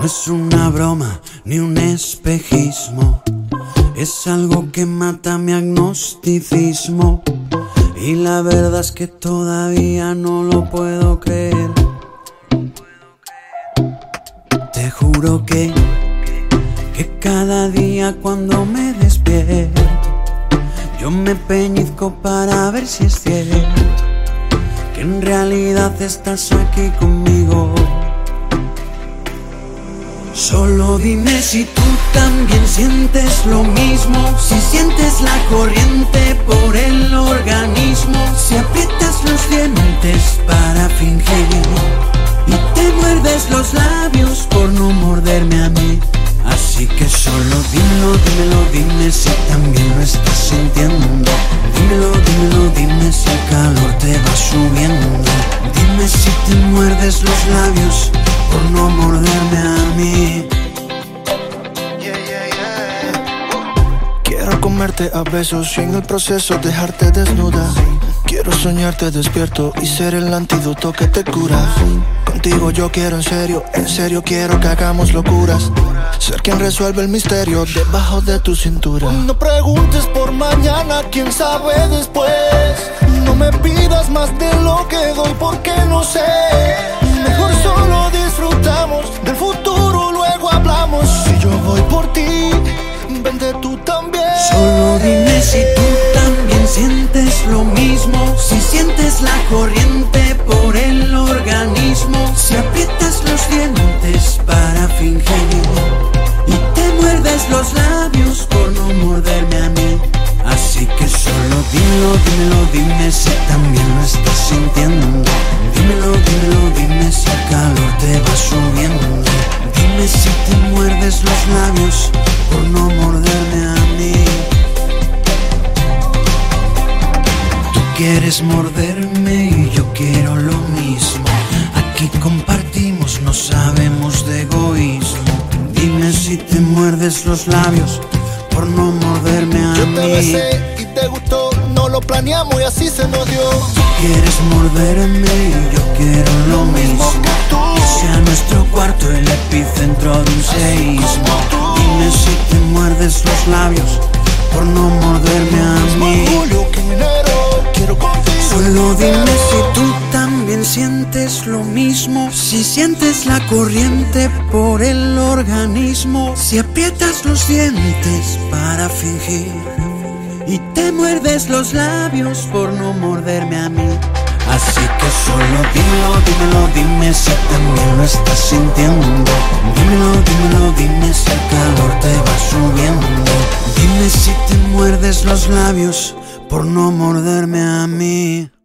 es una broma ni un espejismo, es algo que mata mi agnosticismo. Y la verdad es que todavía no lo puedo creer. Te juro que cada día cuando me despierto yo me peñizco para ver si es cierto que en realidad estás aquí conmigo. Solo dime si tú también sientes lo mismo, si sientes la corriente por el organismo, si aprietas los dientes para fingir y te muerdes los labios por no morderme a mí. Así que solo dímelo, dímelo, dime si también lo estás sintiendo. Dímelo, dímelo, dime si el calor te va subiendo. Dime si te muerdes los labios por no morderme a mí. Quiero comerte a besos y en el proceso dejarte desnuda. Quiero soñarte despierto y ser el antídoto que te cura. Contigo yo quiero en serio quiero que hagamos locuras. Ser quien resuelve el misterio debajo de tu cintura. No preguntes por mañana, quién sabe después. No me pidas más de lo que doy porque no sé. Mejor solo disfrutamos del futuro, luego hablamos. Si yo voy por ti, vente tú también. Solo dime si tú también sientes lo mismo, si sientes la corriente por el organismo, si aprietas los dientes para fingir y te muerdes los labios por no morderme a mí. Así que solo dímelo, dímelo, dime si también lo estás sintiendo. Dímelo, dímelo, dime si el calor te va subiendo. Dime si te muerdes los labios por no morderme a mí. Tú quieres morderme y yo quiero lo mismo. Aquí compartimos, no sabemos de egoísmo. Dime si te muerdes los labios por no morderme a mí. Yo te besé y te gustó, no lo planeamos y así se nos dio. Tú quieres morderme y yo quiero lo mismo. Que sea nuestro cuarto el epicentro de un seísmo. Dime si te muerdes los labios por no morderme a mí. Solo dime si tú también sientes lo mismo, si sientes la corriente por el organismo, si aprietas los dientes para fingir y te muerdes los labios por no morderme a mí. Así que solo dímelo, dímelo, dime si también lo estás sintiendo. Dímelo, dímelo, dime si el calor te va subiendo. Dime si te muerdes los labios por no morderme a mí.